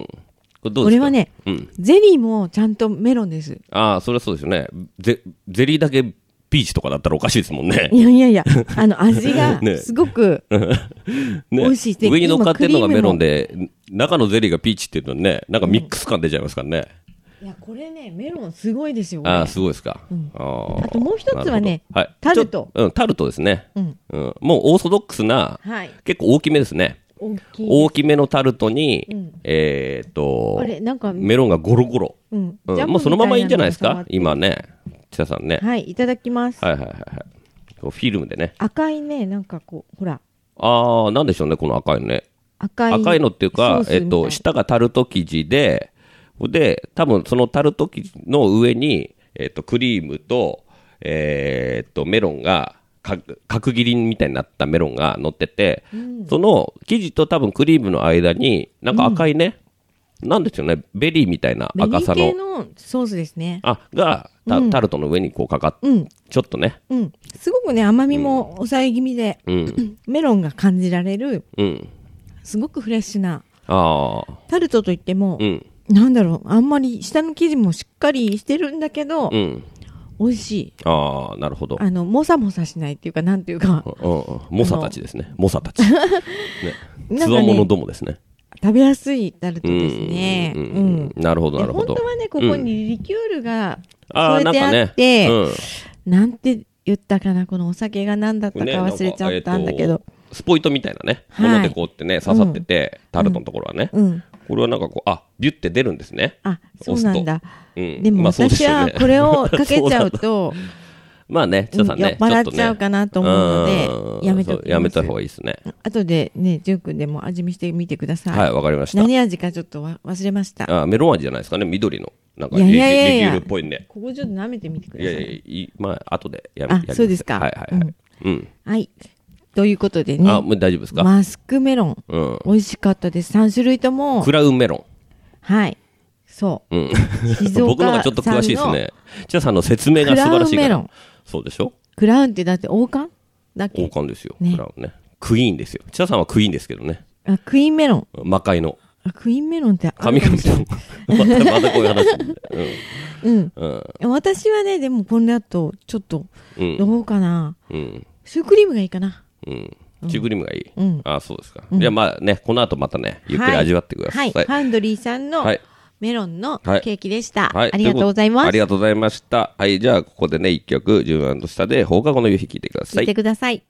これはね、ゼリーもちゃんとメロンです。 それはそうですよね。ゼリーだけピーチとかだったらおかしいですもんね。 いや、味がすごく美味しい。 上に乗っかってるのがメロンで、中のゼリーがピーチっていうのね、なんかミックス感出ちゃいますからね。 いや、これね、メロンすごいですよ。 すごいですか。 あともう一つはね、タルト。 タルトですね。もうオーソドックスな、結構大きめですね。大きめのタルトに、メロンがゴロゴロ。もうそのままいいんじゃないですか、今ね。千田さんね。 はい、いただきます。 はい。フィルムでね。 赤いね、なんかこう、ほら。 なんでしょうね、この赤いのね。赤いのっていうか、下がタルト生地で、多分そのタルト生地の上に、クリームと、メロンが、角切りみたいになったメロンが乗ってて、その生地と多分クリームの間に、なんか赤いね、なんですよね、ベリーみたいな赤さの。 ベリー系のソースですね。 が、タルトの上にこうかかって、ちょっとね。 すごくね、甘みも抑え気味で、メロンが感じられる、すごくフレッシュな、タルトといっても、なんだろう、あんまり下の生地もしっかりしてるんだけど、美味しい。 なるほど。 もさもさしないっていうか、なんていうか。 猛者たちですね。猛者たち。つわものどもですね。 食べやすいタルトですね。 なるほど、なるほど。 本当はね、ここにリキュールが添えてあって、なんて言ったかな、このお酒が何だったか忘れちゃったんだけど。 スポイトみたいなね、ものでこうってね、刺さってて、タルトのところはね。これはなんかこう、ビュって出るんですね。 そうなんだ。でも私はこれをかけちゃうと、 まあね、千田さんね、 笑っちゃうかなと思うので、やめた方がいいですね。 後でね、じゅんくんでも味見してみてください。 はい、わかりました。 何味かちょっと忘れました。 メロン味じゃないですかね、緑の。なんか、リキュールっぽいね。 ここちょっと舐めてみてください。 まあ、後でやります。 そうですか。 はい。 はい。ということでね。 もう大丈夫ですか？ マスクメロン。美味しかったです。3種類とも。 クラウンメロン。 はい。そう。 僕のがちょっと詳しいですね。千田さんの説明が素晴らしいから。クラウンメロン。そうでしょ？ クラウンってだって王冠だっけ？ 王冠ですよ。クラウンね。クイーンですよ。千田さんはクイーンですけどね。 クイーンメロン。 魔界の。 クイーンメロンって神々の。またこういう話。 私はね、でもこれだと、ちょっと、どうかな。シュークリームがいいかな。 シュークリームがいい。そうですか。じゃあまあね、この後またね、ゆっくり味わってください。 ハンドリーさんのメロンのケーキでした。ありがとうございます。 ありがとうございました。はい、じゃあここでね、一曲、ジューン&スタで放課後の夕日聞いてください。 聞いてください。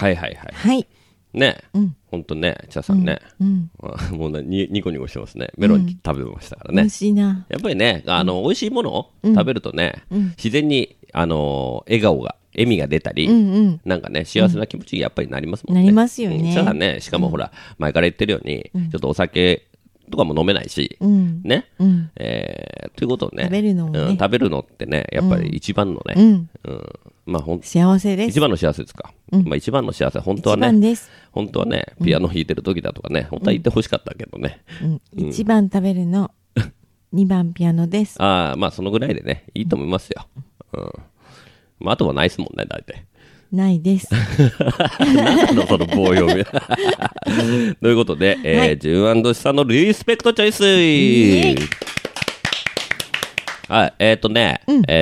はいはいはい。 はい。 ね、ほんとね、ちゃさんね。もうニコニコしてますね。メロン食べましたからね。 美味しいな。 やっぱりね、美味しいものを食べるとね、自然に、笑顔が、笑みが出たり、なんかね、幸せな気持ちにやっぱりなりますもんね。 なりますよね。 ちゃさんね、しかもほら、前から言ってるように、ちょっとお酒、とかも飲めないし、ね、ということをね、 食べるのってね、やっぱり一番のね、まあ幸せです。 一番の幸せですか。まあ一番の幸せ、本当はね、本当はね、ピアノ弾いてる時だとかね、本当は言ってほしかったけどね。 一番食べるの、2番ピアノです。 まあそのぐらいでね、いいと思いますよ。まああとはないですもんね、大体。 ないです。 なんだその棒読み。ということで、ジュン&シさんのリスペクトチョイス。はい、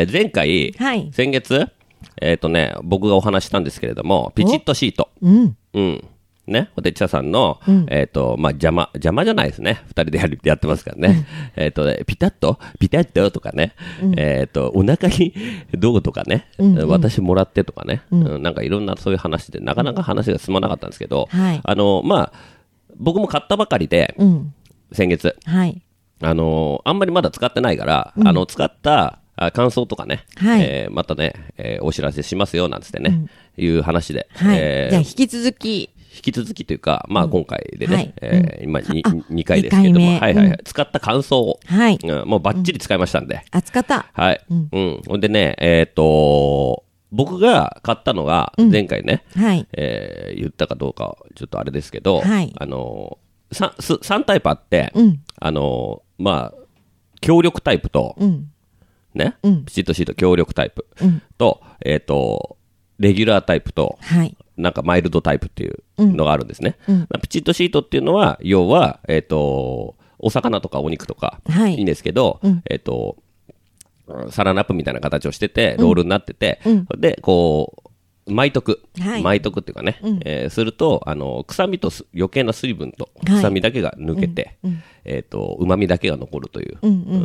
前回、先月、僕がお話したんですけれども、ピチッとシート。ね、で、チャさんの、まあ、邪魔じゃないですね。二人でやってますからね。ピタッととかね。お腹にどうとかね。私もらってとかね。なんかいろんなそういう話で、なかなか話が進まなかったんですけど、まあ、僕も買ったばかりで、先月。あんまりまだ使ってないから、使った感想とかね、またね、お知らせしますよ、なんつってね、いう話で。 じゃあ引き続きというか、まあ今回でね、今2回ですけども、使った感想を、もうバッチリ使いましたんで。 使った。 はい。ほんでね、僕が買ったのが、前回ね、言ったかどうか、ちょっとあれですけど、3タイプあって、まあ、協力タイプと、ね、ピチッとシート協力タイプと、レギュラータイプと、なんかマイルドタイプっていうのがあるんですね。ピチッとシートっていうのは、要は、お魚とかお肉とか、いいんですけど、サランラップみたいな形をしてて、ロールになってて、で、こう、巻いとくっていうかね、すると、臭みと余計な水分と臭みだけが抜けて、旨味だけが残るという、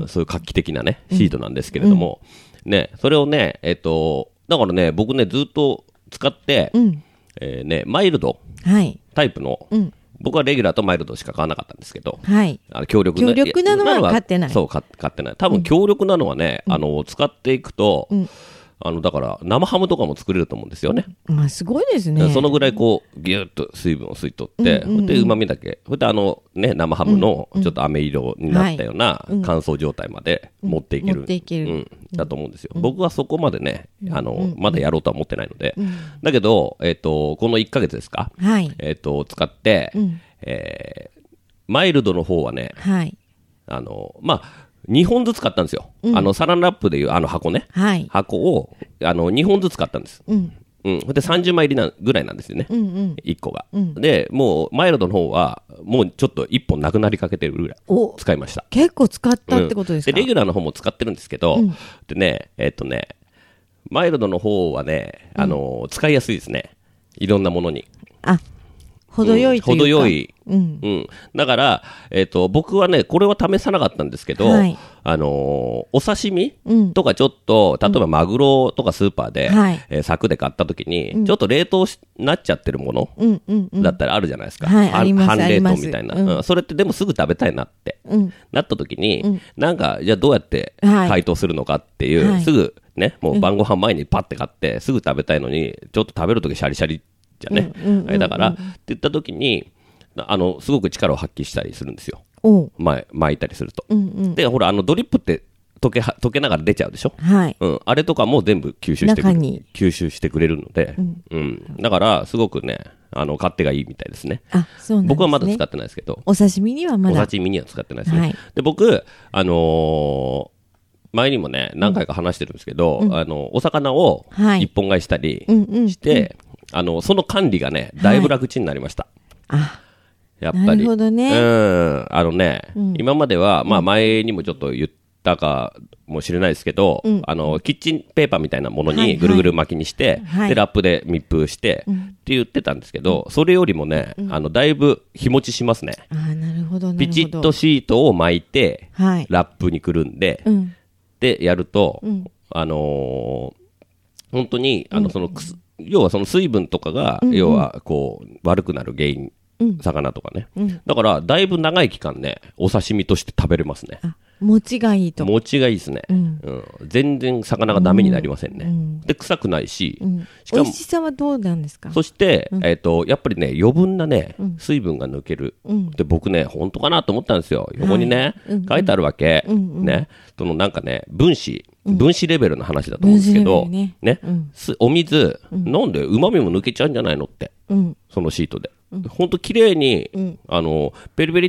そういう画期的なね、シートなんですけれども、ね、それをね、だからね、僕ね、ずっと使って、ね、マイルドタイプの、僕はレギュラーとマイルドしか買わなかったんですけど、強力なのは買ってない。 そう、買ってない。多分強力なのはね、使っていくと、だから生ハムとかも作れると思うんですよね。 すごいですね。 そのぐらいこうギュッと水分を吸い取って、で旨味だけ、でね、生ハムのちょっと飴色になったような乾燥状態まで持っていける、だと思うんですよ。僕はそこまでね、まだやろうとは思ってないので、だけど、この1ヶ月ですか、使って、マイルドの方はね、まあ2本ずつ買ったんですよ。サランラップでいう箱ね。箱を、2本ずつ買ったんです。で30枚入りぐらいなんですよね。1個が。で、もう、マイルドの方は、もうちょっと1本なくなりかけてるぐらい使いました。 結構使ったってことですか？ で、レギュラーの方も使ってるんですけど、でね、マイルドの方はね、使いやすいですね。いろんなものに。 程よいというか。 程よい。だから、僕はね、これは試さなかったんですけど、お刺身とかちょっと、例えばマグロとかスーパーで、柵で買った時に、ちょっと冷凍なっちゃってるものだったらあるじゃないですか。半冷凍みたいな。それってでもすぐ食べたいなってなった時に、なんか、じゃあどうやって解凍するのかっていう、すぐね、もう晩ご飯前にパッて買って、すぐ食べたいのに、ちょっと食べる時シャリシャリじゃね。だから、って言った時に、すごく力を発揮したりするんですよ。巻いたりすると。で、ほら、ドリップって溶けながら出ちゃうでしょ。あれとかも全部吸収してくれるので、だから、すごくね、勝手がいいみたいですね。僕はまだ使ってないですけど。 お刺身にはまだ。 お刺身には使ってないですね。で、僕、前にもね、何回か話してるんですけど、お魚を一本買いしたりして、その管理がね、だいぶ楽ちになりました。やっぱり。なるほどね。 今までは、まあ前にもちょっと言ったかもしれないですけど、キッチンペーパーみたいなものにぐるぐる巻きにして、で、ラップで密封して、って言ってたんですけど、それよりもね、だいぶ日持ちしますね。 なるほど。 ピチッとシートを巻いて、ラップにくるんで、で、やると、本当に、 要はその水分とかが、要はこう悪くなる原因、魚とかね、だからだいぶ長い期間ねお刺身として食べれますね。 持ちがいいと。 持ちがいいですね、全然魚がダメになりませんね、で臭くないし、しかも美味しさはどうなんですか？ そして、やっぱりね余分なね、水分が抜ける、で僕ね本当かなと思ったんですよ。横にね、書いてあるわけ、ね、そのなんかね分子レベルの話だと思うんですけど、ね、お水、飲んで旨味も抜けちゃうんじゃないのって、そのシートで。ほんと綺麗に、ペリペリって、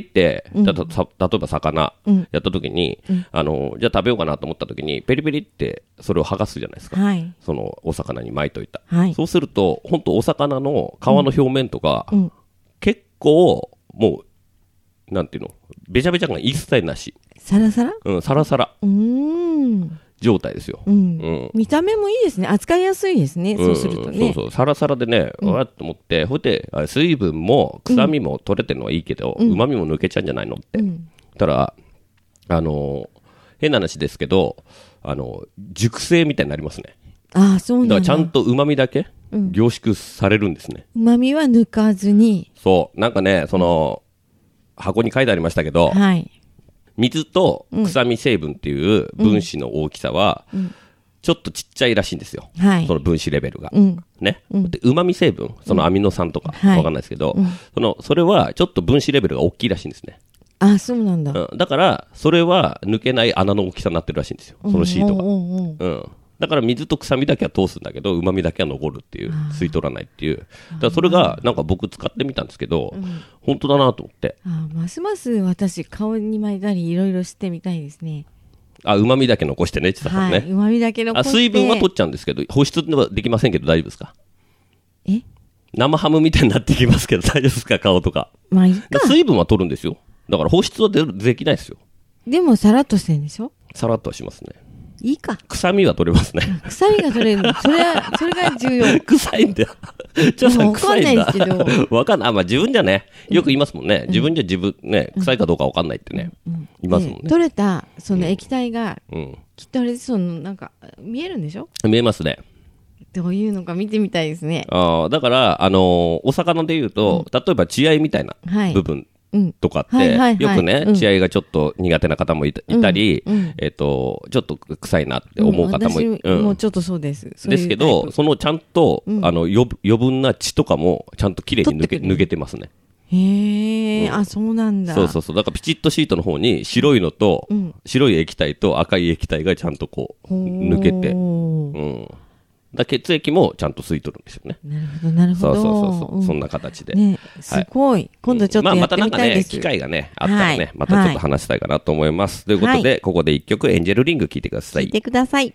例えば魚やった時に、じゃあ食べようかなと思った時に、ペリペリってそれを剥がすじゃないですか。そのお魚に巻いといた。そうすると、ほんとお魚の皮の表面とか、結構、もう、なんていうの、べちゃべちゃ感一切なし。 サラサラ？ サラサラ。状態ですよ、 見た目もいいですね。扱いやすいですね、そうするとね。 サラサラでね、わっと思って、ほいで水分も臭みも取れてるのはいいけど、旨味も抜けちゃうんじゃないのって、たら変な話ですけど熟成みたいになりますね。 そうなんだ。 だからちゃんと旨味だけ凝縮されるんですね。 旨味は抜かずに。 そうなんかね、その箱に書いてありましたけど、水と臭み成分っていう分子の大きさはちょっとちっちゃいらしいんですよ、その分子レベルが、ね、で旨味成分、そのアミノ酸とかわかんないですけど、それはちょっと分子レベルが大きいらしいんですね。 そうなんだ、 だからそれは抜けない穴の大きさになってるらしいんですよ、そのシートが。だから水と臭みだけは通すんだけど旨味だけは残るっていう、吸い取らないっていう。だからそれがなんか僕使ってみたんですけど、本当だなと思って。 ますます私顔に巻いたりいろいろしてみたいですね。 旨味だけ残してね、ちささんね。 旨味だけ残して。 水分は取っちゃうんですけど、保湿はできませんけど大丈夫ですか？生ハムみたいになってきますけど大丈夫ですか？顔とか。水分は取るんですよ。だから保湿はできないですよ。 でもさらっとしてるんでしょ？ さらっとはしますね。 いいか。 臭みは取れますね。 臭みが取れるの。それが重要。 臭いんだよ。ちょっと臭いんだ。 わかんないですけど。 わかんない。自分じゃね、よく言いますもんね。自分じゃね、臭いかどうかわかんないってね。言いますもんね。 取れた、その液体が、きっとあれ、なんか、見えるんでしょ？ 見えますね。 どういうのか見てみたいですね。 だから、お魚で言うと、例えば血合いみたいな部分。とかって、よくね、血合いがちょっと苦手な方もいたり、ちょっと臭いなって思う方ももうちょっとそうです。 ですけど、そのちゃんと、余分な血とかもちゃんときれいに抜けてますね。 そうなんだ。 そう。だからピチッとシートの方に白いのと、白い液体と赤い液体がちゃんとこう、抜けて、血液もちゃんと吸い取るんですよね。 なるほど。 そう、そんな形で。 すごい。今度ちょっとやってみたいです。 またなんかね、機会がね、あったらね、またちょっと話したいかなと思います。ということで、ここで一曲、エンジェルリング聴いてください。 聴いてください。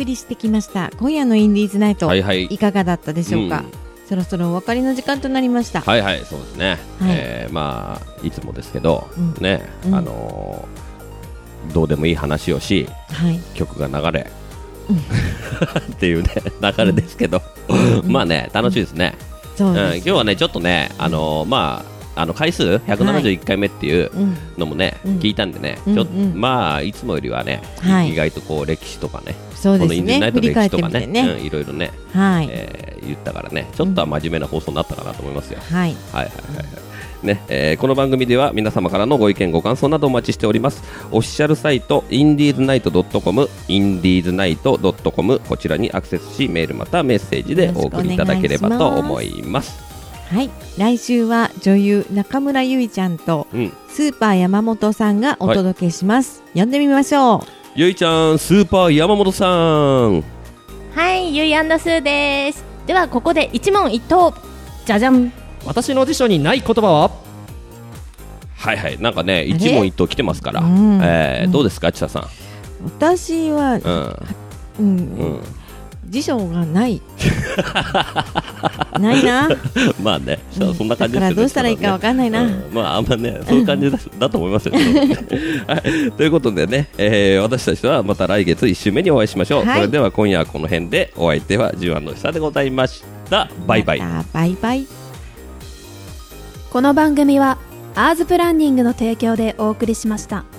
送りしてきました今夜のインディーズナイト、 はいはい、 いかがだったでしょうか。そろそろお別れの時間となりました。 はいはい、そうですね、まあいつもですけど、ね、どうでもいい話をし、曲が流れっていうね流れですけど、まあね楽しいですね。今日はねちょっとねまあ回数171回目っていうのもね、聞いたんでね、ちょっとまあいつもよりはね、意外とこう歴史とかね、このインディーズナイトの歴史とかね、いろいろね、言ったからね、ちょっとは真面目な放送になったかなと思いますよ。はいはいはいね、この番組では皆様からのご意見ご感想などお待ちしております。オフィシャルサイト indiesnight.com indiesnight.com こちらにアクセスし、メールまたはメッセージでお送りいただければと思います。 はい、来週は女優中村ゆいちゃんと、スーパー山本さんがお届けします。呼んでみましょう。 ゆいちゃん、スーパー山本さん。 はい、ゆい&スーです。ではここで一問一答。じゃじゃん。 私の辞書にない言葉は？ はいはい、なんかね一問一答来てますから、どうですか、ちささん。 私は、辞書がないないなまあね、そんな感じですよね。 だからどうしたらいいかわかんないな、 まああんまねそういう感じだと思いますよ、はい、ということでね、私たちはまた来月1週目にお会いしましょう。それでは今夜はこの辺で、お相手はジュアンの久でございました。バイバイ。 バイバイ。 この番組はアーズプランニングの提供でお送りしました。